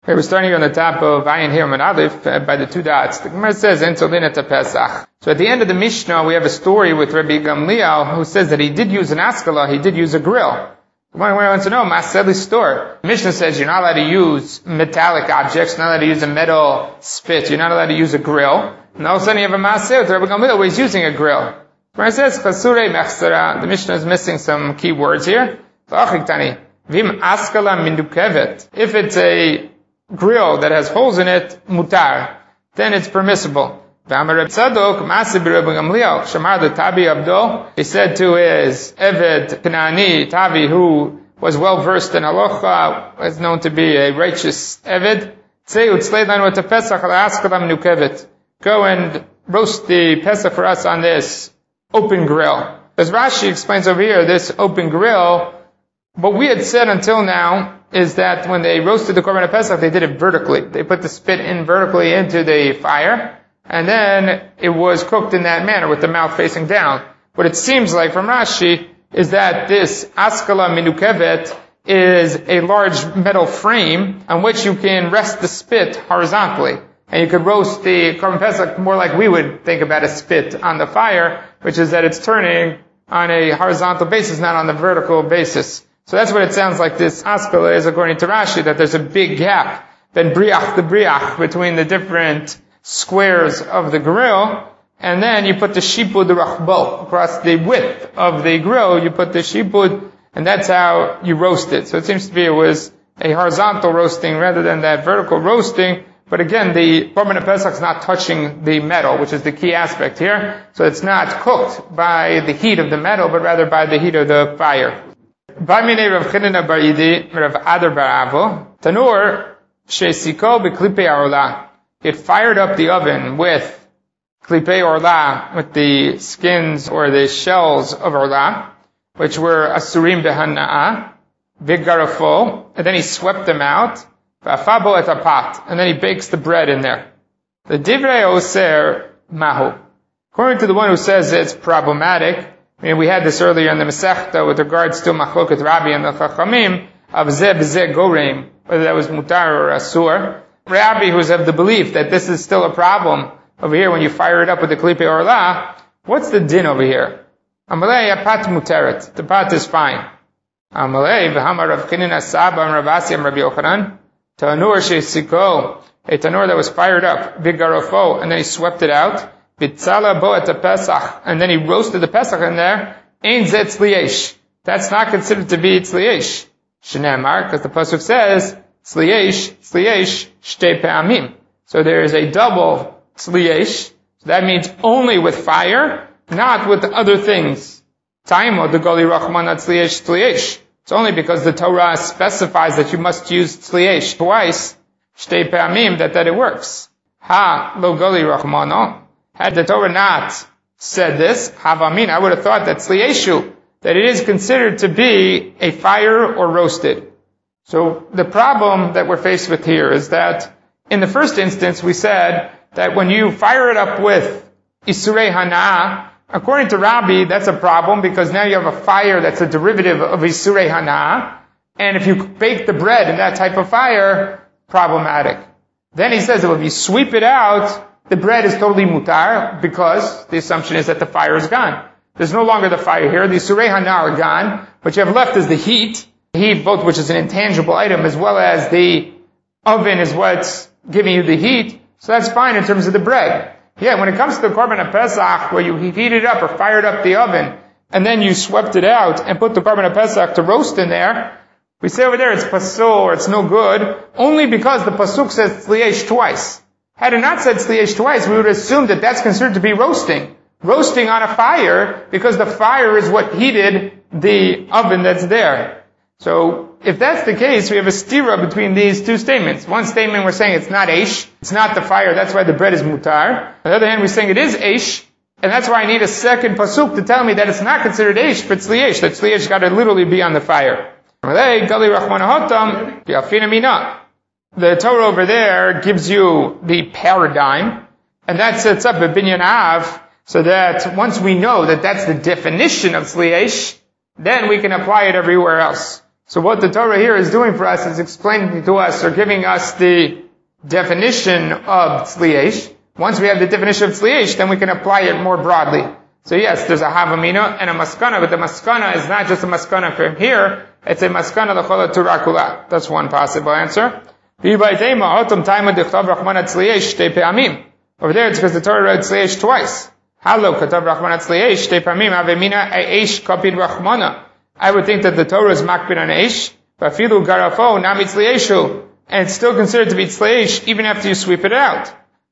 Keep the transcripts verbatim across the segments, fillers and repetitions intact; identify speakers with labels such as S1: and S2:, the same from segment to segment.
S1: Okay, we're starting on the top of Ayin Hir and Aleph uh, by the two dots. The Gemara says, "Entolin et Pesach." So at the end of the Mishnah, we have a story with Rabbi Gamliel who says that he did use an askala, he did use a grill. The Gemara wants to know, Maseli store. The Mishnah says you're not allowed to use metallic objects, you're not allowed to use a metal spit, you're not allowed to use a grill. And all of a sudden you have a Maseh with Rabbi Gamliel where he's using a grill. The Gemara says, "Chasure mechsara." The Mishnah is missing some key words here. Vim askala mindukevet. If it's a grill that has holes in it, mutar, then it's permissible. He said to his Eved Kanani Tavi, who was well versed in halacha, was known to be a righteous Eved, go and roast the Pesach for us on this open grill. As Rashi explains over here, this open grill, what we had said until now is that when they roasted the Korban Pesach, they did it vertically. They put the spit in vertically into the fire, and then it was cooked in that manner with the mouth facing down. What it seems like from Rashi is that this askala minukevet is a large metal frame on which you can rest the spit horizontally. And you could roast the Korban Pesach more like we would think about a spit on the fire, which is that it's turning on a horizontal basis, not on the vertical basis. So that's what it sounds like this askala is according to Rashi, that there's a big gap, ben briach the briach, between the different squares of the grill, and then you put the shipud rachbo across the width of the grill, you put the shipud, and that's how you roast it. So it seems to be it was a horizontal roasting rather than that vertical roasting, but again, the Korban Pesach is not touching the metal, which is the key aspect here, so it's not cooked by the heat of the metal, but rather by the heat of the fire. B'minei Rav Chinina bar Yidi, Rav Adar bar Avo, Tanur she'siko b'klipei orla. It fired up the oven with klipei orla, with the skins or the shells of orla, which were asurim b'hana'ah, v'garafo, and then he swept them out, v'afabo et apat, and then he bakes the bread in there. The divrei oser mahu. According to the one who says it's problematic, I mean, we had this earlier in the Masechta with regards to Machloket Rabbi and the Chachamim of Zeh B'Zeh Goreim, whether that was Mutar or Asur. Rabbi, who's of the belief that this is still a problem over here when you fire it up with the Klipei Orla, what's the din over here? Amalei Apat Muteret. The pat is fine. Amalei V'hamar Rav Chinina Saba and Rav Asi and Rabbi Yochanan. Tanur She'siko. A tanur that was fired up. Bigarofo. And then he swept it out. Bitzala bo et Pesach, and then he roasted the Pesach in there. Ein zeh tzliesh. That's not considered to be tzliesh. Shneimar, because the pasuk says tzliesh, tzliesh, shtei pe'amim. So there is a double tzliesh. So that means only with fire, not with other things. Taimo de goli rachman tzliesh tzliesh. It's only because the Torah specifies that you must use tzliesh twice, shtei pe'amim, that that it works. Ha lo goli rachmano. Had the Torah not said this, havamin, I would have thought that tzlieshu, that it is considered to be a fire or roasted. So the problem that we're faced with here is that in the first instance we said that when you fire it up with isurei hana'ah, according to Rabbi, that's a problem because now you have a fire that's a derivative of isurei hana'ah, and if you bake the bread in that type of fire, problematic. Then he says that if you sweep it out, the bread is totally mutar because the assumption is that the fire is gone. There's no longer the fire here. The surei hana are gone. What you have left is the heat. The heat, both which is an intangible item, as well as the oven is what's giving you the heat. So that's fine in terms of the bread. Yeah, when it comes to the Korban Pesach, where you heated up or fired up the oven, and then you swept it out and put the Korban Pesach to roast in there, we say over there it's pasul or it's no good, only because the pasuk says tzliesh twice. Had it not said tzliesh twice, we would assume that that's considered to be roasting. Roasting on a fire, because the fire is what heated the oven that's there. So, if that's the case, we have a stira between these two statements. One statement we're saying it's not eish, it's not the fire, that's why the bread is mutar. On the other hand, we're saying it is eish, and that's why I need a second pasuk to tell me that it's not considered eish, but tzliesh, that tzliesh got to literally be on the fire. The Torah over there gives you the paradigm, and that sets up a binyan av, so that once we know that that's the definition of tzliesh, then we can apply it everywhere else. So what the Torah here is doing for us is explaining to us, or giving us the definition of tzliesh. Once we have the definition of tzliesh, then we can apply it more broadly. So yes, there's a havamina and a maskana, but the maskana is not just a maskana from here, it's a maskana l'chol Torah kula. That's one possible answer. Over there it's because the Torah wrote tzliesh twice. Halo katav rachmana tzliesh te pamim avemina eish kapid rachmana. I would think that the Torah is makbid on eish, but filu garafo nami tzlieshu, and it's still considered to be tzliesh even after you sweep it out.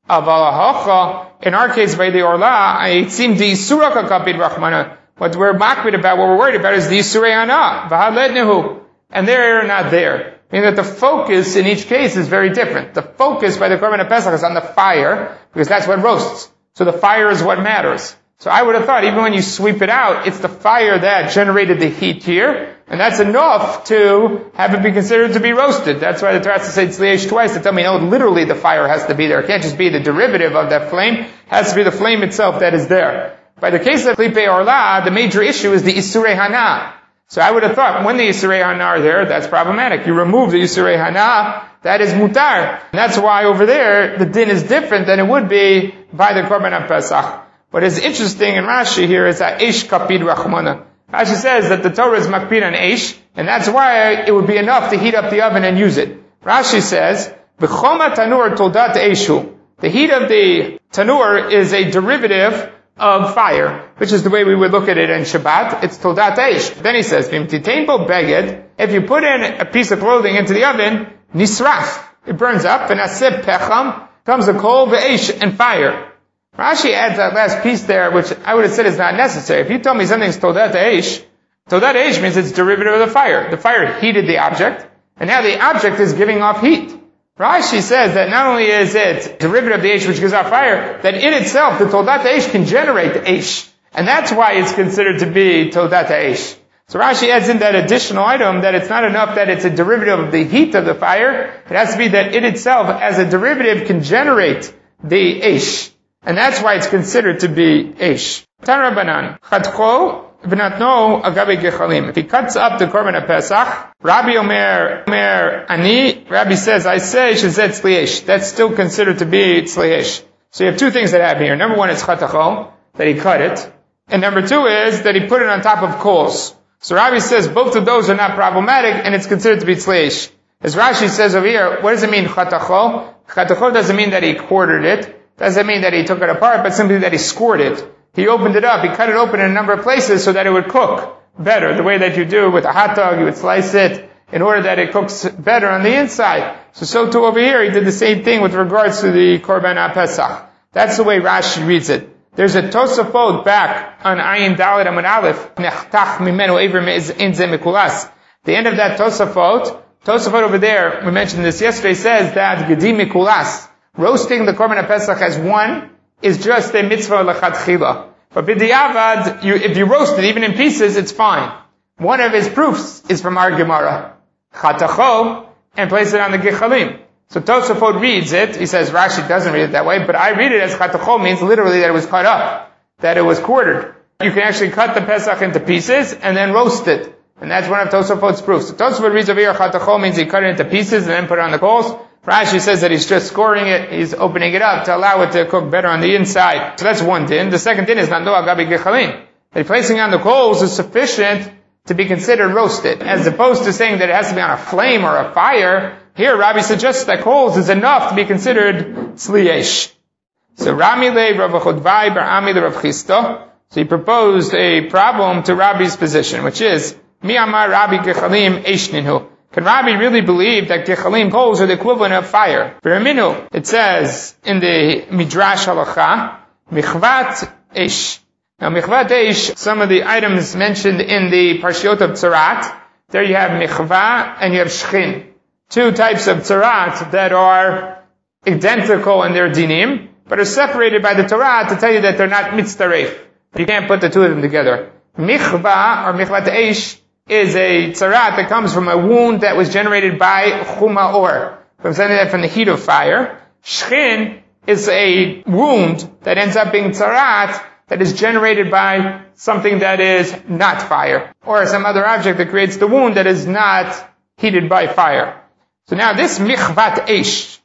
S1: Aval in our case by the orla, it seemed the isuraka kapid rachmana. What we're makbid about, what we're worried about, is the isurei hana v'halednehu, and they're not there. Meaning that the focus in each case is very different. The focus by the Korban HaPesach is on the fire, because that's what roasts. So the fire is what matters. So I would have thought, even when you sweep it out, it's the fire that generated the heat here, and that's enough to have it be considered to be roasted. That's why the Torah has to say tzliesh twice to tell me, no, literally the fire has to be there. It can't just be the derivative of that flame. It has to be the flame itself that is there. By the case of Klipe Orla, the major issue is the Isurei Hana. So I would have thought, when the Isurei Hana are there, that's problematic. You remove the Isurei Hana, that is mutar. And that's why over there, the din is different than it would be by the Korban HaPesach. What is interesting in Rashi here is that Eish Kapid Rachmana. Rashi says that the Torah is makpid on Eish, and that's why it would be enough to heat up the oven and use it. Rashi says, B'choma tanur toldat Eishu. The heat of the tanur is a derivative of fire, which is the way we would look at it in Shabbat. It's toldat Eish. Then he says, V'imtitein bo beged, if you put in a piece of clothing into the oven, nisraf, it burns up, and asib pecham, comes a coal, v'eish, and fire. Rashi adds that last piece there, which I would have said is not necessary. If you tell me something's todat eish, todat eish means it's derivative of the fire. The fire heated the object, and now the object is giving off heat. Rashi says that not only is it derivative of the eish which gives off fire, that in itself, the todat eish can generate the eish. And that's why it's considered to be todat eish. So Rashi adds in that additional item that it's not enough that it's a derivative of the heat of the fire. It has to be that it itself, as a derivative, can generate the eish. And that's why it's considered to be eish. Tan Rabbanan, Chatcho v'natno agabe gechalim. If he cuts up the Korban HaPesach, Rabbi Omer, Omer Ani, Rabbi says, I say, shezet tzliesh. That's still considered to be tzliesh. So you have two things that happen here. Number one is Chatcho, that he cut it. And number two is that he put it on top of coals. So Rabbi says both of those are not problematic, and it's considered to be tzliesh. As Rashi says over here, what does it mean, Chatcho? Chatcho doesn't mean that he quartered it. Doesn't mean that he took it apart, but simply that he scored it. He opened it up, he cut it open in a number of places so that it would cook better. The way that you do with a hot dog, you would slice it in order that it cooks better on the inside. So, so too over here, he did the same thing with regards to the Korban HaPesach. That's the way Rashi reads it. There's a Tosafot back on Ayin Dalet Amud Aleph, Nechtach mimenu ever me'in ze mikulas. The end of that Tosafot, Tosafot over there, we mentioned this yesterday, says that Gedi mikulas. Roasting the Korban HaPesach as one is just a mitzvah lechatchila. But b'diavad, you, if you roast it even in pieces, it's fine. One of his proofs is from our Gemara. Chatacho, and place it on the gechalim. So Tosafot reads it, he says Rashi doesn't read it that way, but I read it as chatacho means literally that it was cut up, that it was quartered. You can actually cut the Pesach into pieces and then roast it. And that's one of Tosafot's proofs. So Tosafot reads over here, chatacho means he cut it into pieces and then put it on the coals. Rashi says that he's just scoring it, he's opening it up to allow it to cook better on the inside. So that's one din. The second din is not no agabi gechalim. That placing on the coals is sufficient to be considered roasted. As opposed to saying that it has to be on a flame or a fire, here Rabbi suggests that coals is enough to be considered tzliesh. So Rami le Rav Chodvai bar Ami le Rav Chisto. So he proposed a problem to Rabbi's position, which is, Mi amar Rabbi gechalim eish ninhu. Can Rabbi really believe that gechalim coals are the equivalent of fire? V'raminu, it says in the Midrash Halacha, Michvat Eish. Now Michvat Eish, some of the items mentioned in the Parshiot of Tzarat, there you have Michva and you have Shchin. Two types of Tzarat that are identical in their dinim, but are separated by the Torah to tell you that they're not mitztaref. You can't put the two of them together. Michva, or Michvat Eish, is a tzarat that comes from a wound that was generated by chuma or, from something that from the heat of fire. Shchin is a wound that ends up being tzarat that is generated by something that is not fire, or some other object that creates the wound that is not heated by fire. So now this michvat eish,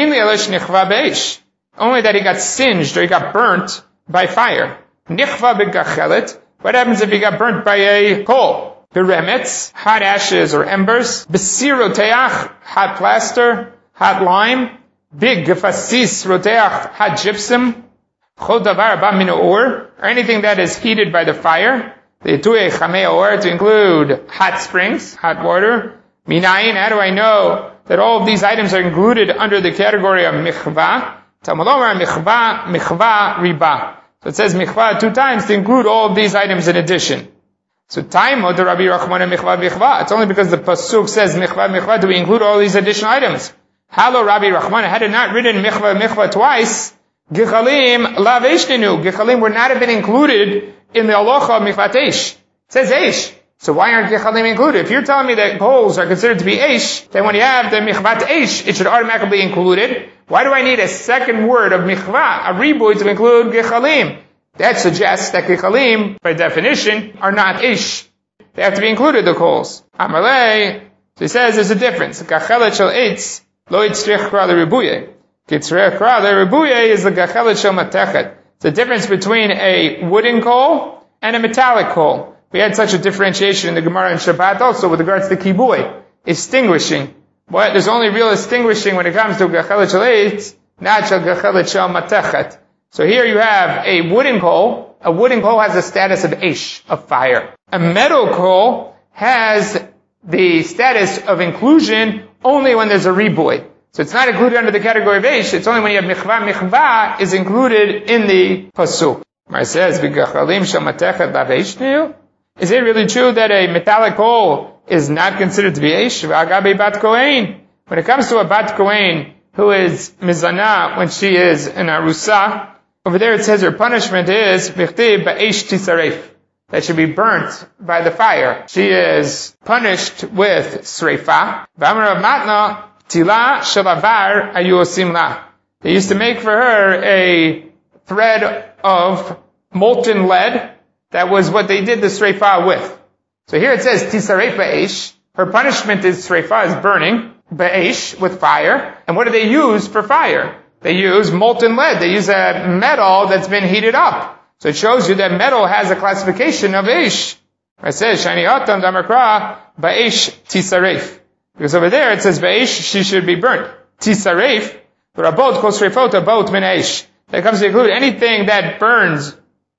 S1: only that he got singed or he got burnt by fire. Nichva begachelet, what happens if he got burnt by a coal? Beremetz, hot ashes or embers. Besiroteach, hot plaster, hot lime. Big gefasis roteach, hot gypsum. Chol davar ba min or, or anything that is heated by the fire. The tuye chamei or, to include hot springs, hot water. Minayin, how do I know that all of these items are included under the category of michva? Talmud Omer michva, michva riba. So it says michva two times to include all of these items in addition. So time of the Rabbi Rachmana michva michva. It's only because the pasuk says michva michva do we include all these additional items. Hello, Rabbi Rachmana, had it not written michva michva twice, gichalim lav eshtenu. Gichalim would not have been included in the halacha of michvat eish. It says eish. So why aren't gichalim included? If you're telling me that coals are considered to be eish, then when you have the michvat eish, it should automatically be included. Why do I need a second word of michva, a ribuy, to include gichalim? That suggests that gichalim, by definition, are not eish. They have to be included, the coals. Amalei, so he says there's a difference. Gachelet shel eitz, lo yitzrich kra l'ribuye. Yitzrich kra l'ribuye is the gachelet shel matechet. It's the difference between a wooden coal and a metallic coal. We had such a differentiation in the Gemara and Shabbat also with regards to kibuy, extinguishing. But there's only real extinguishing when it comes to gachelet shel eitz, not shel gachelet shel matechet. So here you have a wooden coal. A wooden coal has the status of eish, of fire. A metal coal has the status of inclusion only when there's a ribuy. So it's not included under the category of eish. It's only when you have michva. Michva is included in the pasuk. Where it says, "V'gachalim shel matechet lav eishnu." Is it really true that a metallic coal is not considered to be eish? V'agabe bat kohen. When it comes to a bat kohen who is mizana when she is an arusa, over there it says her punishment is v'chtib ba'eish tisaref, that should be burnt by the fire. She is punished with sreifa. V'amar Rav Matna tila shalavar ayu osim la. They used to make for her a thread of molten lead. That was what they did the sreifa with. So here it says tisaref ba'eish. Her punishment is sreifa, is burning ba'eish, with fire. And what do they use for fire? They use molten lead. They use a metal that's been heated up. So it shows you that metal has a classification of eish. It says, Shani Otam Damakra, Ba'esh Tisaref. Because over there it says, Ba'esh, she should be burnt. Tisaref, Rabot Kosrefot, Abot Min Eish. That comes to include anything that burns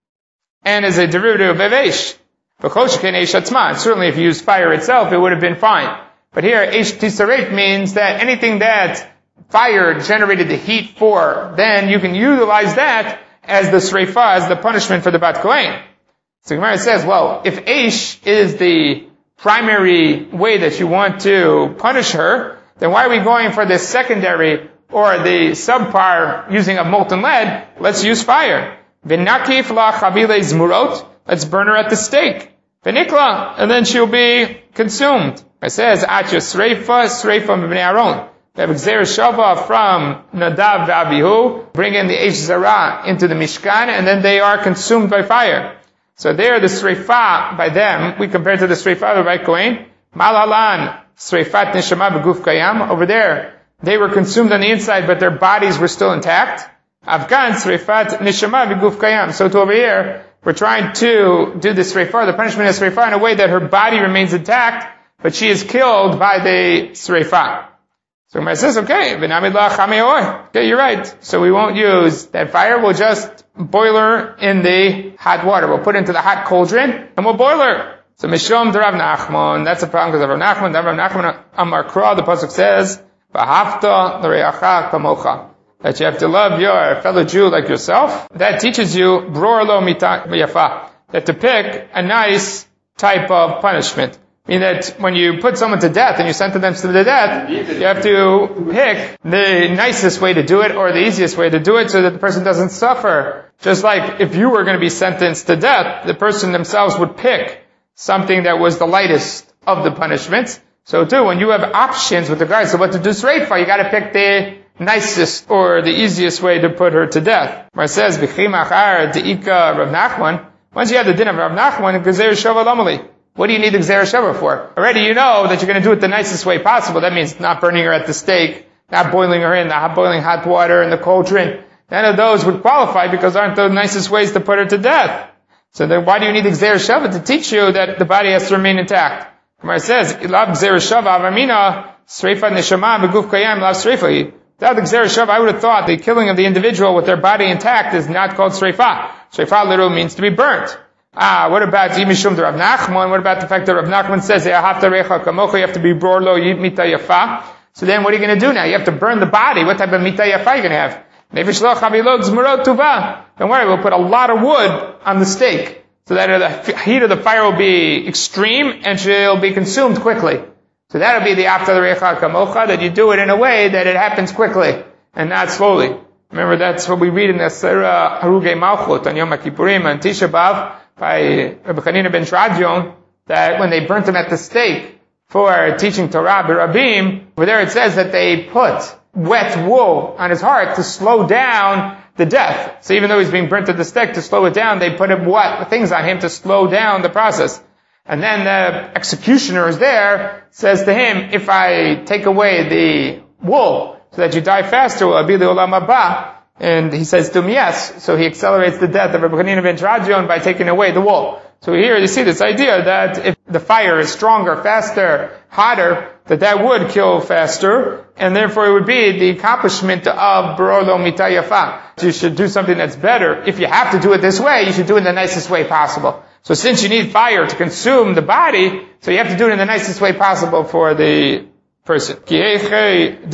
S1: and is a derivative of eish. V'choshken eish atzma. Certainly if you use fire itself, it would have been fine. But here, eish tisaref means that anything that fire generated the heat for, then you can utilize that as the sreifa, as the punishment for the bat kohen. So Gemara says, well, if eish is the primary way that you want to punish her, then why are we going for the secondary or the subpar using a molten lead? Let's use fire. V'nakif la chavile zmurot. Let's burn her at the stake. V'nikla, and then she'll be consumed. It says, Atya sreifa, sreifa m'bnei Aaron. We have Gzeir Shava from Nadav v'Avihu, bring in the Eish Zara into the Mishkan, and then they are consumed by fire. So there, the Sreifa, by them, we compare to the Sreifa of Rai Kohen, Malalan, Sreifat Neshama B'Guf Kayam, over there, they were consumed on the inside, but their bodies were still intact. Afghan, Sreifat Neshama B'Guf Kayam. So to over here, we're trying to do the Sreifa, the punishment of Sreifa, in a way that her body remains intact, but she is killed by the Sreifa. So Gemara says, okay, okay, you're right. So we won't use that fire. We'll just boil her in the hot water. We'll put it into the hot cauldron and we'll boil her. So Mishom Rav Nachman, that's a problem because of Rav Nachman. Rav Nachman Amar Kra, the pasuk says, V'ahavta l'reacha kamocha, that you have to love your fellow Jew like yourself. That teaches you bror lo mita yafa, that to pick a nice type of punishment. Meaning that when you put someone to death and you sentence them to the death, you have to pick the nicest way to do it or the easiest way to do it so that the person doesn't suffer. Just like if you were going to be sentenced to death, the person themselves would pick something that was the lightest of the punishments. So too, when you have options with regards to what to do straight for, you got to pick the nicest or the easiest way to put her to death. Where it says, B'chimachar de'ika Rav Nachman, once you have the din of Rav Nachman, Gezer Shava Lomali. What do you need the Gezer Shava for? Already you know that you're going to do it the nicest way possible. That means not burning her at the stake, not boiling her in the hot, boiling hot water in the cauldron. None of those would qualify because aren't the nicest ways to put her to death. So then why do you need the Gezer Shava? To teach you that the body has to remain intact. Gemara says, Ilav Gezer Shava Avamina, Sreifa Neshama, Beguf Kayam, Lav Sreifa. Without the Gezer Shava, I would have thought the killing of the individual with their body intact is not called Sreifa. Sreifa literally means to be burnt. Ah, what about Yimishum de Rav Nachman? What about the fact that Rav Nachman says, you have to be borlo mita yafa? So then what are you going to do now? You have to burn the body. What type of mita yafa are you going to have? Don't worry, we'll put a lot of wood on the stake so that the heat of the fire will be extreme and she'll be consumed quickly. So that'll be the after the recha kamocha, that you do it in a way that it happens quickly and not slowly. Remember, that's what we read in the Surah Harugei Malchut on Yom Kippurim and Tisha B'Av by Rabbi Chanina ben Shradyon, that when they burnt him at the stake for teaching Torah b'Rabim, over there it says that they put wet wool on his heart to slow down the death. So even though he's being burnt at the stake, to slow it down, they put him wet things on him to slow down the process. And then the executioner is there, says to him, if I take away the wool so that you die faster, will I be the olam haba? And he says to him, yes. So he accelerates the death of Rabbi Chanina ben Shradyon by taking away the wool. So here you see this idea that if the fire is stronger, faster, hotter, that that would kill faster, and therefore it would be the accomplishment of Barolo Mita Yafa. So you should do something that's better. If you have to do it this way, you should do it in the nicest way possible. So since you need fire to consume the body, so you have to do it in the nicest way possible for the person. In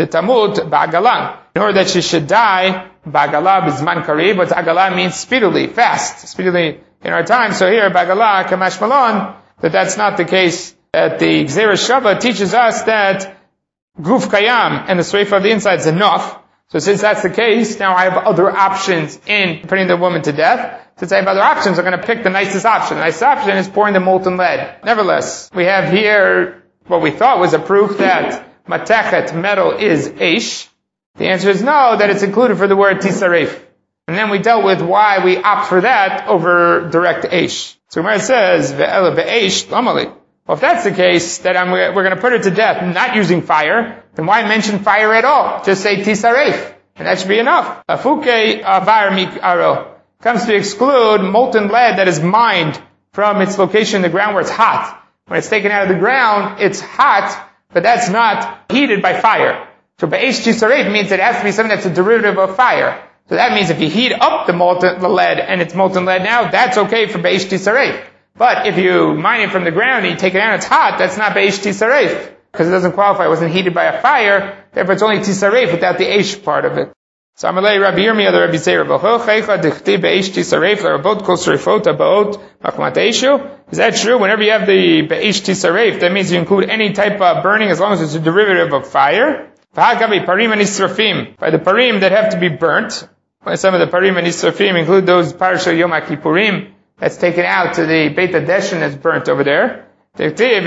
S1: order that she should die, Bagala bizman karib, but Agala means speedily, fast, speedily in our time. So here, Bagala, Kamash Malon, that that's not the case. That the Gezer Shava teaches us that Guf Kayam and the Sreifa of the inside is enough. So since that's the case, now I have other options in putting the woman to death. Since I have other options, I'm going to pick the nicest option. The nicest option is pouring the molten lead. Nevertheless, we have here what we thought was a proof that Matechet, metal, is Eish. The answer is no, that it's included for the word Tisaref. And then we dealt with why we opt for that over direct Eish. So Gemara says, Ve'ela ve'Eish lamali. Well, if that's the case, that I'm, we're going to put her to death not using fire, then why mention fire at all? Just say Tisaref. And that should be enough. Afuke avar mikaro comes to exclude molten lead that is mined from its location in the ground where it's hot. When it's taken out of the ground, it's hot, but that's not heated by fire. So Be'esh Tisaref means it has to be something that's a derivative of fire. So that means if you heat up the molten the lead and it's molten lead now, that's okay for Be'esh Tisaref. But if you mine it from the ground and you take it out and it's hot, that's not Be'esh Tisaref. Because it doesn't qualify, it wasn't heated by a fire, therefore it's only Tisaref without the Eish part of it. So Amalei Rabbi Yirmiyah, the Rabbi Zeir, B'chochecha dichti Be'esh Tisaref l'rabot kol sreifot ha'baot machmat eishu. Is that true? Whenever you have the Be'esh Tisaref, that means you include any type of burning as long as it's a derivative of fire. V'hagabi parim and israfim. By the parim that have to be burnt. Some of the parim and israfim include those parashah Yom Kippurim that's taken out to the Beit HaDeshen that's burnt over there. If they're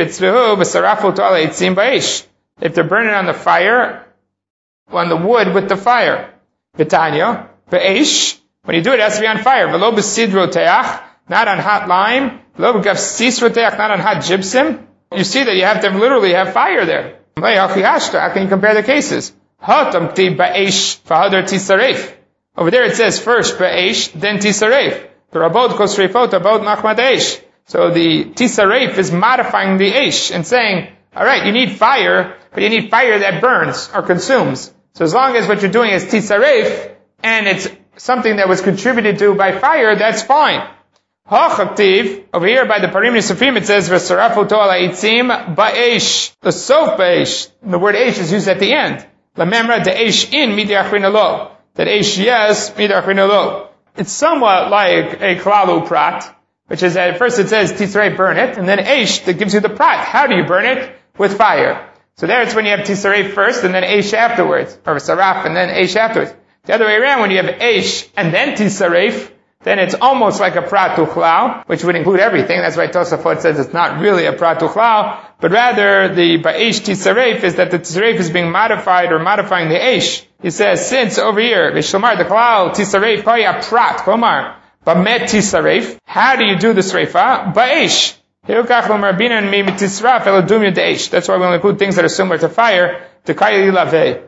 S1: burning on the fire, on the wood with the fire. Vitanya, Be'esh, when you do it, it has to be on fire. V'lo b'sidroteach, not on hot lime. V'lo b'gafsisroteach, not on hot gypsum. You see that you have to literally have fire there. How can you compare the cases? Over there it says first Be'esh, then Tisaref. The Rabot kol sreifot about machmat eish. So the Tisaref is modifying the Eish and saying, alright, you need fire, but you need fire that burns or consumes. So as long as what you're doing is Tisaref, and it's something that was contributed to by fire, that's fine. Hachaktiv, over here by the Parim Nisafim, it says, V'sarafu to ala itzim ba'esh. The sof ba'esh. The word Eish is used at the end. La memra de Eish in midi achrin alo. That Eish yes, midi achrin alo. It's somewhat like a klalu prat, which is at first it says Tisarei burn it, and then Eish that gives you the prat. How do you burn it? With fire. So there it's when you have Tisarei first and then Eish afterwards, or Saraf and then Eish afterwards. The other way around, when you have Eish and then Tisarei, then it's almost like a prat tuchlau, which would include everything. That's why Tosafot says it's not really a prat tuchlau, but rather the Ba'esh Tisarei is that the Tisarei is being modified or modifying the Eish. He says, since over here, Vishlamar, the Kalal, Tisaref, Koya Prat, Komar, Bamet Tisaref, how do you do the Sreifa? Ba'esh. That's why we only include things that are similar to fire, to Kayli Laveh.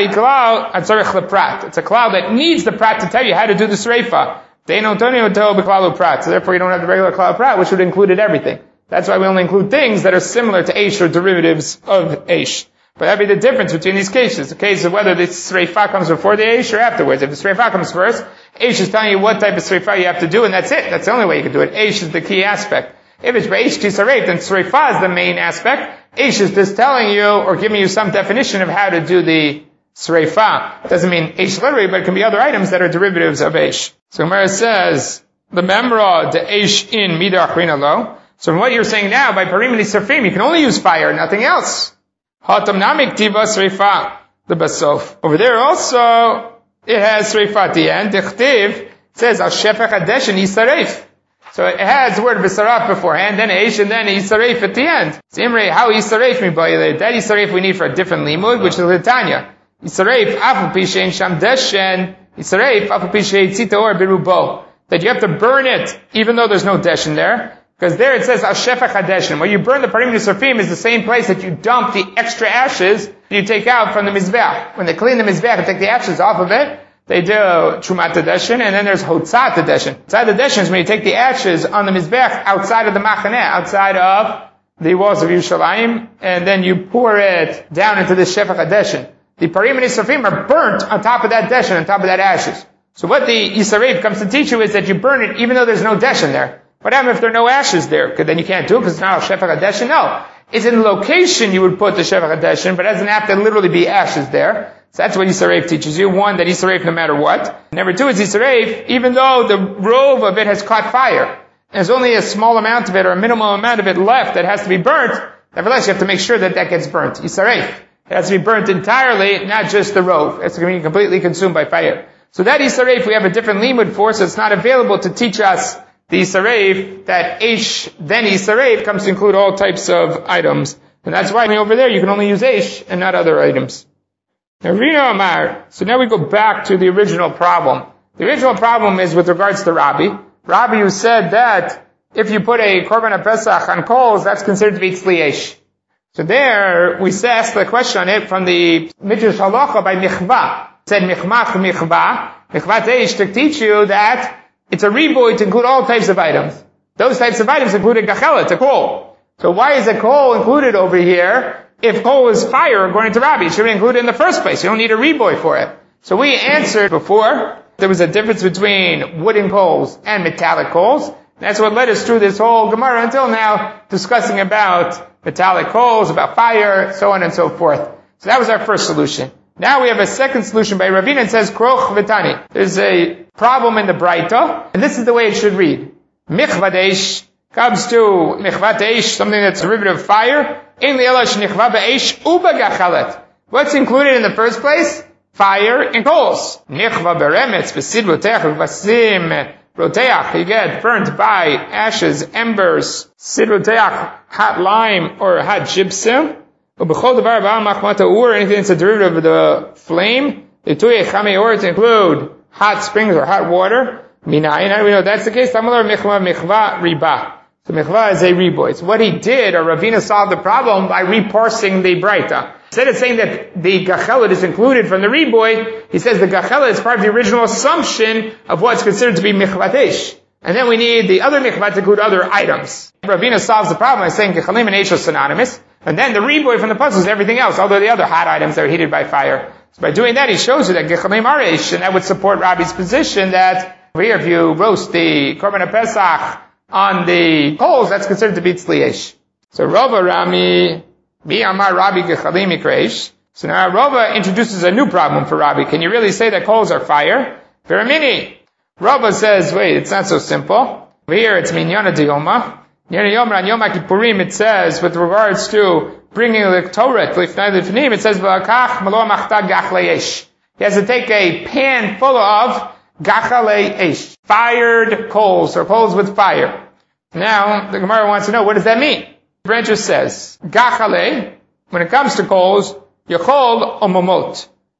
S1: It's a cloud that needs the prat to tell you how to do the Sreifa. They don't tell you to prat, so therefore you don't have the regular cloud prat, which would have included everything. That's why we only include things that are similar to Eish or derivatives of Eish. But that'd be the difference between these cases. The case of whether the Sreifa comes before the Eish or afterwards. If the Sreifa comes first, Eish is telling you what type of Sreifa you have to do, and that's it. That's the only way you can do it. Eish is the key aspect. If it's Eish Tisaref, then Sreifa is the main aspect. Eish is just telling you or giving you some definition of how to do the Sreifa. It doesn't mean Eish literally, but it can be other items that are derivatives of Eish. So Gemara says, the memra de Eish in Mida Achrina Lo. So from what you're saying now, by Parimini Safrim, you can only use fire, nothing else. Hatam Namik Tiva Sreifa, the Basof. Over there also, it has Sreifa at the end. Dichtiv says, Al Shefech Hadesh and Yisaref. So it has the word Bisaraf beforehand, then Eish, and then Yisaref at the end. Zimrei, how Yisaref mi boile? That Yisaref we need for a different limud, which is Litanya. Yisaref, Afu Pishein Sham Deshen, Yisaref, Afu Pishein Tzita or Birubo. That you have to burn it, even though there's no Deshen there. Because there it says, Ashefach HaDeshen. Where you burn the Parim Nisrafim is the same place that you dump the extra ashes you take out from the Mizbeach. When they clean the Mizbeach and take the ashes off of it, they do Trumat HaDeshen, and then there's Hotzat HaDeshen. Hotzat HaDeshen is when you take the ashes on the Mizbeach outside of the Machaneh, outside of the walls of Yerushalayim, and then you pour it down into the Shefach HaDeshen. The Parim Nisrafim are burnt on top of that Deshen, on top of that ashes. So what the Yisaref comes to teach you is that you burn it even though there's no Deshen there. What happens if there are no ashes there? Because then you can't do it because it's not a Shefach HaDeshen? No. It's in location you would put the Shefach HaDeshen, but it doesn't have to literally be ashes there. So that's what Yisaref teaches you. One, that Yisaref no matter what. Number two is Yisaref, even though the rove of it has caught fire, there's only a small amount of it or a minimal amount of it left that has to be burnt, nevertheless you have to make sure that that gets burnt. Yisaref. It has to be burnt entirely, not just the rove. It's going to be completely consumed by fire. So that Yisaref we have a different limud for, so it's not available to teach us the Yisaref, that Eish, then Yisaref, comes to include all types of items. And that's why over there you can only use Eish and not other items. Now, Rina Amar, so now we go back to the original problem. The original problem is with regards to Rabbi. Rabbi who said that if you put a Korban HaPesach on coals, that's considered to be Tzli Eish. So there, we asked the question on it from the Midrash Halacha by Michvah. It said Michmach Michvah, Michvat Eish, to teach you that it's a riboy to include all types of items. Those types of items include a gachelet, a coal. So why is a coal included over here? If coal is fire, according to Rabbi, it should be included in the first place. You don't need a riboy for it. So we answered before, there was a difference between wooden coals and metallic coals. That's what led us through this whole Gemara until now, discussing about metallic coals, about fire, so on and so forth. So that was our first solution. Now we have a second solution by Ravina. It says, Kroch Vitani. There's a problem in the Braita, and this is the way it should read. Michvat Eish comes to Michvat Eish, something that's a derivative of fire. In Le'elash Nichva B'Eish Uba Gachalet. What's included in the first place? Fire and coals. Nichva Beremetz B'Sid Roteach V'Vasim Roteach. You get burnt by ashes, embers, Sid Roteach, hot lime or hot gypsum. Anything that's a derivative of the flame, the tuyeh chameor to include hot springs or hot water. Minayin, how do we know that's the case? Tamalar michva michva riba. So michva is a riboy. So what he did, or Ravina solved the problem by reparsing the Braita. Instead of saying that the gachelet is included from the riboy, he says the gachelet is part of the original assumption of what's considered to be michvat eish. And then we need the other michvat to include other items. Ravina solves the problem by saying gechalim and eish are synonymous. And then the riboy from the puzzle is everything else, although the other hot items that are heated by fire. So by doing that, he shows you that gechalim are eish, and that would support Rabbi's position that over here, if you roast the Korban HaPesach on the coals, that's considered to be Tzli Eish. So Rava Rami, Bi Amar Rabbi gechalim ikreish. So now Rava introduces a new problem for Rabbi. Can you really say that coals are fire? Veramini. Rava says, wait, it's not so simple. Over here, it's Minyana Diyoma. Minyana Yom Ran Yom HaKippurim, it says, with regards to bringing the Torah, Lifnei Lifnim, it says, V'akach Malo Machta Gachle Eish. He has to take a pan full of Gachle Eish, fired coals, or coals with fire. Now, the Gemara wants to know, what does that mean? The Brancher says, Gachle, when it comes to coals, Yechol Omomot.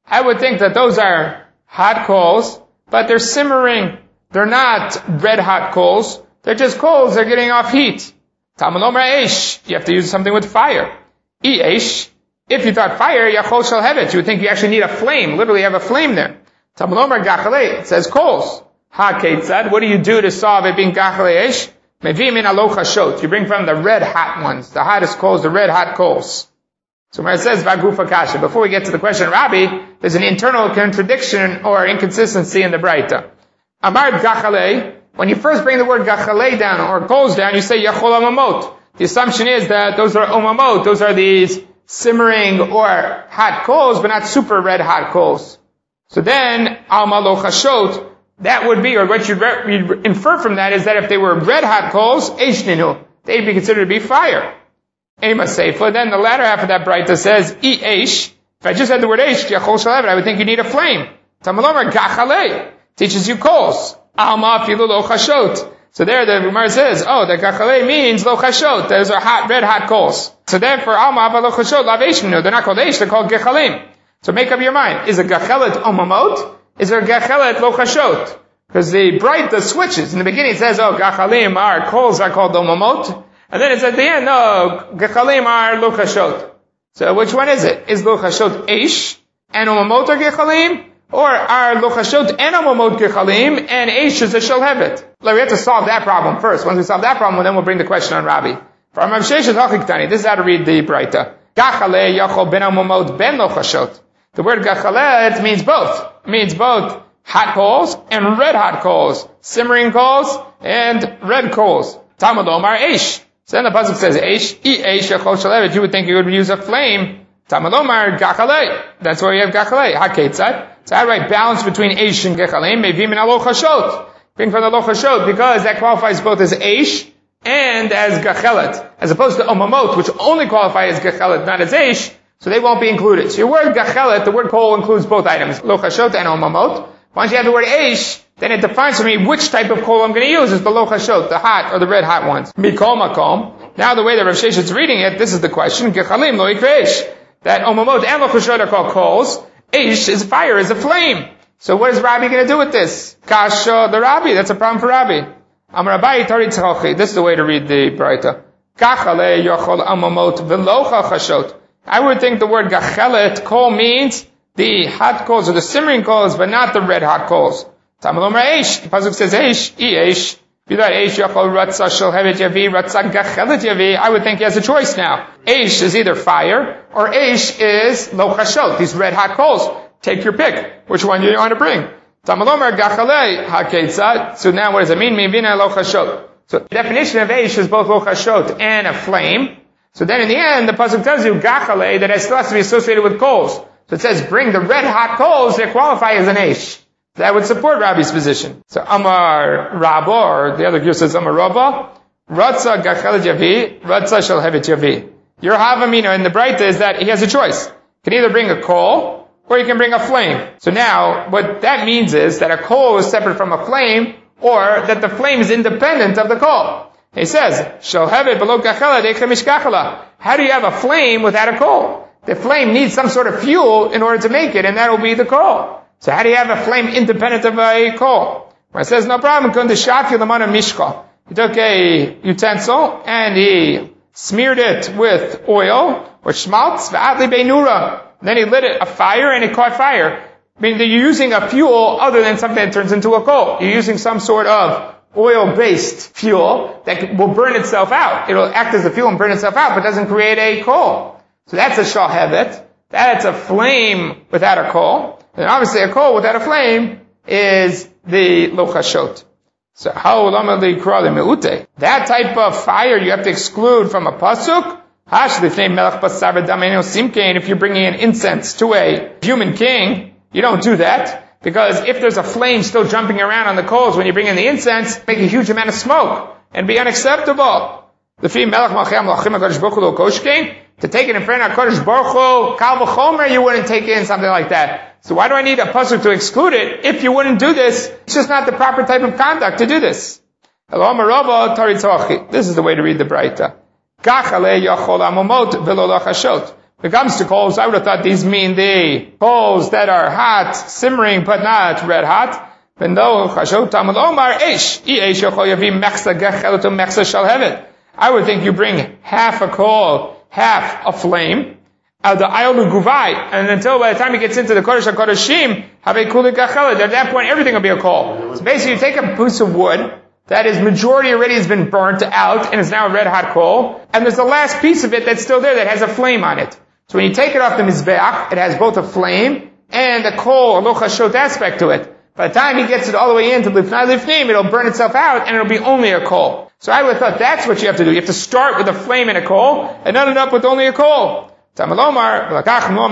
S1: I would think that those are hot coals, but they're simmering. They're not red hot coals. They're just coals. They're getting off heat. Talmud Omer eish. You have to use something with fire. I eish. If you thought fire, yachol shall have it. You would think you actually need a flame. Literally have a flame there. Talmud Omer gachalei. It says coals. Ha ketzad. What do you do to solve it being gachalei eish? Mevim in alo chashot. You bring from the red hot ones. The hottest coals, the red hot coals. So when it says vagufa kasha, before we get to the question, Rabbi, there's an internal contradiction or inconsistency in the Braita. Amar gachalei. When you first bring the word gachalei down or coals down, you say yachol amamot. The assumption is that those are omamot. Those are these simmering or hot coals, but not super red hot coals. So then, alma lo chashot, that would be, or what you'd, re- you'd infer from that is that if they were red hot coals, eish ninu, they'd be considered to be fire. Ema seifa. Then the latter half of that Braita says, I eish. If I just had the word eish, yachol shalav, I would think you need a flame. Talmud Omer gachalei teaches you coals. Alma filu lo chashot. So there the Gemara says, oh, the gachalei means lo chashot. Those are hot, red hot coals. So therefore, alma ava lo chashot lav eish ninu. They're not called eish, they're called gechalim. So make up your mind. Is a gachelet omamot? Is there a gachelet lo chashot? Because the Braita switches. In the beginning it says, oh, gachalim are, coals are called omamot. And then it's at the end, no, gechalim are lo chashot. So which one is it? Is lo chashot eish and omamot are gechalim? Or are lo chashot and omamot gechalim and eish is a shalhevet? Like we have to solve that problem first. Once we solve that problem, then we'll bring the question on Rabbi. From Rav Sheshet Hachiktani, this is how to read the Braita. Gachalei yachol ben omamot ben lo chashot. The word gachalet means both. It means both hot coals and red hot coals. Simmering coals and red coals. Talmud Omar eish. So then the pasuk says eish, I eish yachol shalevet. You would think you would use a flame. Talmud Omar gachalei. That's why you have gachalei. Ha ketzad. So how do I balance between eish and gechalim? Mevim in alo chashot. Bring from the lo chashot because that qualifies both as eish and as gachelet, as opposed to omamot, which only qualify as gachelet, not as eish. So they won't be included. So your word gachelet, the word coal includes both items, lo chashot and omamot. Once you have the word eish, then it defines for me which type of coal I'm going to use. Is the lo chashot, the hot or the red hot ones. Mikol makom. Now the way that Rav Sheshet's reading it, this is the question. Gechalim lo ikra eish. That omamot and lo chashot are called coals. Eish is fire, is a flame. So what is Rabbi going to do with this? Kasha the Rabbi. That's a problem for Rabbi. Amar Abaye Tari Tzochi. This is the way to read the Braita. Gachale yochol amamot v'lo chashot. I would think the word gachelet, coal, means the hot coals or the simmering coals, but not the red hot coals. Talmud Omer eish. The pasuk says eish, I eish. Bilat eish yochol ratza shel hevet yavi, ratza gachelet yavi. I would think he has a choice now. Eish is either fire, or eish is lo chashot, these red hot coals. Take your pick. Which one do you want to bring? Talmud Omer gachalei ha ketzad. So now what does it mean? Mivina lo chashot. So the definition of eish is both lo chashot and a flame. So then in the end, the pasuk tells you gachalei that it still has to be associated with coals. So it says bring the red hot coals that qualify as an eish. That would support Rabbi's position. So Amar Rabba, or the other view says Amar Rabba, Ratza gachelet yavi, Ratza shel hevet yavi. Your havamina in the Braita is that he has a choice. He can either bring a coal, or you can bring a flame. So now, what that means is that a coal is separate from a flame, or that the flame is independent of the coal. He says, Shel hevet below gachelet eichem mishgachala. How do you have a flame without a coal? The flame needs some sort of fuel in order to make it, and that will be the coal. So how do you have a flame independent of a coal? Well, it says, no problem, he took a utensil, and he smeared it with oil, or schmaltz, v'adli beinura. Then he lit it a fire, and it caught fire. I mean, you're using a fuel other than something that turns into a coal. You're using some sort of oil-based fuel that will burn itself out. It'll act as a fuel and burn itself out, but doesn't create a coal. So that's a shalhevet. That's a flame without a coal. And obviously a coal without a flame is the lo chashot. So how lamali krali meute? That type of fire you have to exclude from a pasuk. If you're bringing an incense to a human king, you don't do that. Because if there's a flame still jumping around on the coals when you bring in the incense, make a huge amount of smoke and be unacceptable. To take it in front of HaKadosh Baruch Hu, Kal v'chomer, you wouldn't take in something like that. So why do I need a pasuk to exclude it if you wouldn't do this? It's just not the proper type of conduct to do this. This is the way to read the Braita. When it comes to coals, I would have thought these mean the coals that are hot, simmering, but not red hot. I would think you bring half a coal, half a flame, and until by the time it gets into the Kodesh HaKodeshim, at that point everything will be a coal. So basically you take a piece of wood that is majority already has been burnt out and is now a red hot coal, and there's the last piece of it that's still there that has a flame on it. So when you take it off the Mizbeach, it has both a flame and a coal, a lochashot aspect to it. By the time he gets it all the way into Lifnai Lifnim, it'll burn itself out and it'll be only a coal. So I would have thought that's what you have to do. You have to start with a flame and a coal and end up with only a coal. Tamalomar,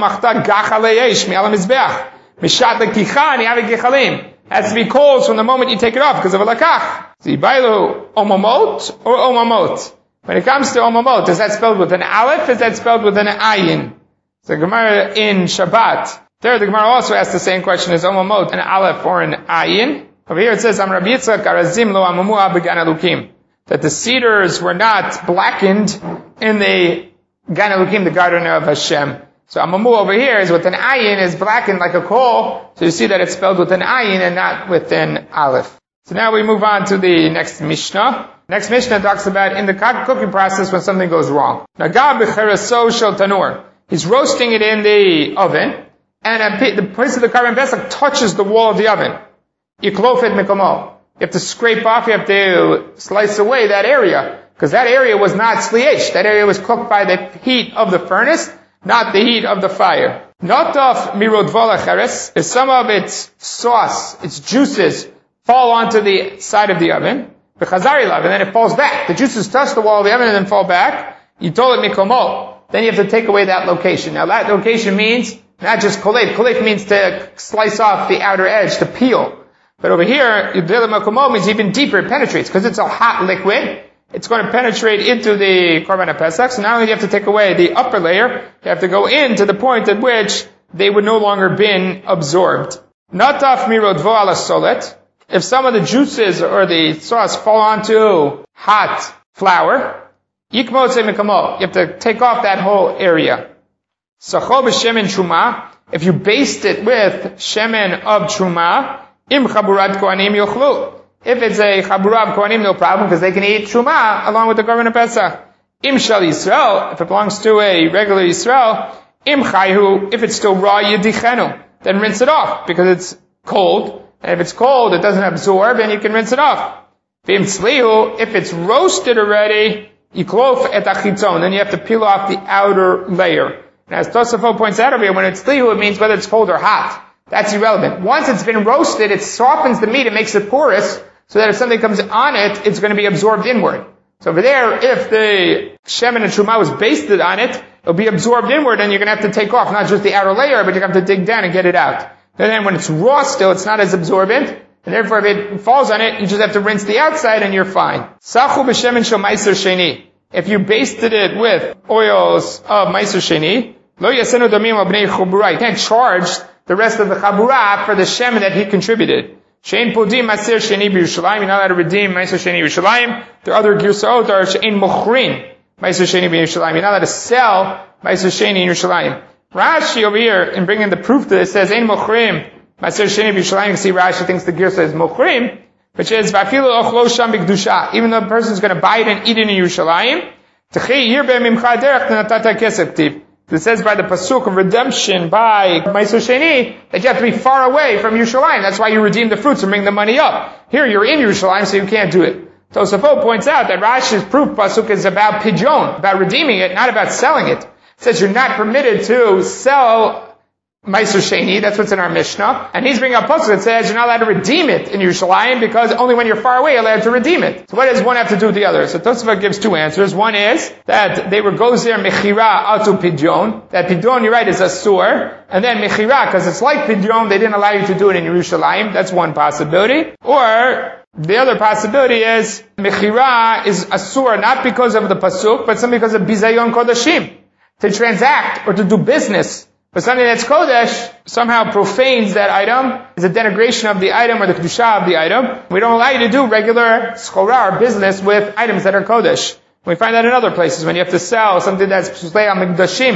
S1: has to be coals from the moment you take it off because of a lakach. Zibailu omamot or omamot. When it comes to omamot, is that spelled with an aleph? Is that spelled with an ayin? So Gemara in Shabbat. There, the Gemara also asks the same question: is omamot an aleph or an ayin? Over here it says, Am Rabbi Yitzchak arazim lo amamua began elukim, that the cedars were not blackened in the Gan Elukim, the garden of Hashem. So amamu over here is with an ayin, is blackened like a coal. So you see that it's spelled with an ayin and not with an aleph. So now we move on to the next Mishnah. Next Mishnah talks about in the cooking process when something goes wrong. Nagab b'cheraso shel tanur. He's roasting it in the oven, and the place of the carbon pesach touches the wall of the oven. Yiklofet mikomo. You have to scrape off, you have to slice away that area, because that area was not sliesh. That area was cooked by the heat of the furnace, not the heat of the fire. Notaf mirodvola cheres, if some of its sauce, its juices, fall onto the side of the oven, b'chazari lav, and then it falls back. The juices touch the wall of the oven and then fall back. You told it mikomo. Then you have to take away that location. Now that location means not just kolet. Kolet means to slice off the outer edge, to peel. But over here, yudele makomo means even deeper. It penetrates because it's a hot liquid. It's going to penetrate into the Korban HaPesach. So not only do you have to take away the upper layer, you have to go in to the point at which they would no longer been absorbed. Nataf mirodvo ala solet. If some of the juices or the sauce fall onto hot flour, yikmo tse mikamo. You have to take off that whole area. Sacho b'shemen truma. If you baste it with shemen of truma, im chaburat kohanim yochlu. If it's a chabura of kohanim, no problem, because they can eat truma along with the Korban HaPesach. Im shal Yisrael, if it belongs to a regular Yisrael, im chayhu, if it's still raw, yidichenu, then rinse it off, because it's cold. And if it's cold, it doesn't absorb, and you can rinse it off. V'im tzlihu, if it's roasted already, yiklof et achitzon, then you have to peel off the outer layer. And as Tosafot points out over here, when it's tzlihu, it means whether it's cold or hot. That's irrelevant. Once it's been roasted, it softens the meat, it makes it porous, so that if something comes on it, it's going to be absorbed inward. So over there, if the shemen and truma was basted on it, it'll be absorbed inward, and you're going to have to take off not just the outer layer, but you're going to have to dig down and get it out. And then when it's raw still, it's not as absorbent, and therefore if it falls on it, you just have to rinse the outside and you're fine. Sachu b'shemen shel meiser sheni. If you basted it with oils of meiser sheni, lo yasenu damim abnei chubura. You can't charge the rest of the chabura for the shemen that he contributed. Shein podim maser sheni b'Yerushalayim. You're not allowed to redeem meiser sheni b'Yerushalayim. There are other girsaot are shein mochrin meiser sheni b'Yerushalayim. You're not allowed to sell meiser sheni in Yerushalayim. Rashi over here, in bringing the proof to this, says, Ein mochrim, Maser Sheni b'Yerushalayim. You can see Rashi thinks the girsa is mochrim, which is, Vafilu ochlo sham b'kedusha. Even though the person is going to buy it and eat it in Yerushalayim, T'chei yir be'mimcha derech t'natata kesef ktiv. It says by the pasuk of redemption by Maser Sheni, that you have to be far away from Yerushalayim. That's why you redeem the fruits and bring the money up. Here you're in Yerushalayim, so you can't do it. Tosafot points out that Rashi's proof pasuk is about pidyon, about redeeming it, not about selling it. It says you're not permitted to sell Meiser Sheni, that's what's in our Mishnah. And he's bringing up pasuk that says you're not allowed to redeem it in Yerushalayim because only when you're far away you're allowed to redeem it. So what does one have to do with the other? So Tosafot gives two answers. One is that they were gozer mechira atu pidyon. That pidyon, you're right, is asur. And then mechira, because it's like pidyon, they didn't allow you to do it in Yerushalayim. That's one possibility. Or the other possibility is mechira is asur not because of the pasuk, but simply because of bizayon kodashim. To transact or to do business. But something that's kodesh somehow profanes that item, is a denigration of the item or the kedusha of the item. We don't allow you to do regular schora or business with items that are kodesh. We find that in other places when you have to sell something that's shulei al mikdashim.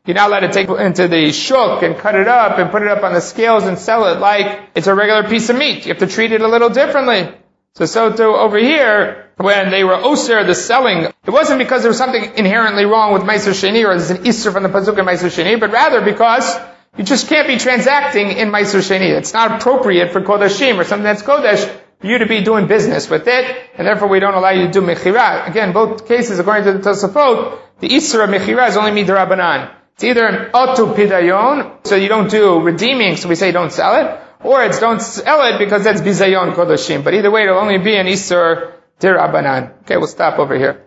S1: You're not allowed to take it into the shuk and cut it up and put it up on the scales and sell it like it's a regular piece of meat. You have to treat it a little differently. So, so too over here, when they were osir, the selling, it wasn't because there was something inherently wrong with Meiser Sheni, or there's an Isser from the Pasuk in Meiser Sheni, but rather because you just can't be transacting in Meiser Sheni. It's not appropriate for Kodashim or something that's Kodesh for you to be doing business with it, and therefore we don't allow you to do Mechira. Again, both cases, according to the Tosafot, the Isser of Mechira is only Midrabanan. It's either an Otu Pidayon, so you don't do redeeming, so we say don't sell it, or it's don't sell it because that's Bizayon Kodashim. But either way, it'll only be an Isser Dirabanan. Okay, we'll stop over here.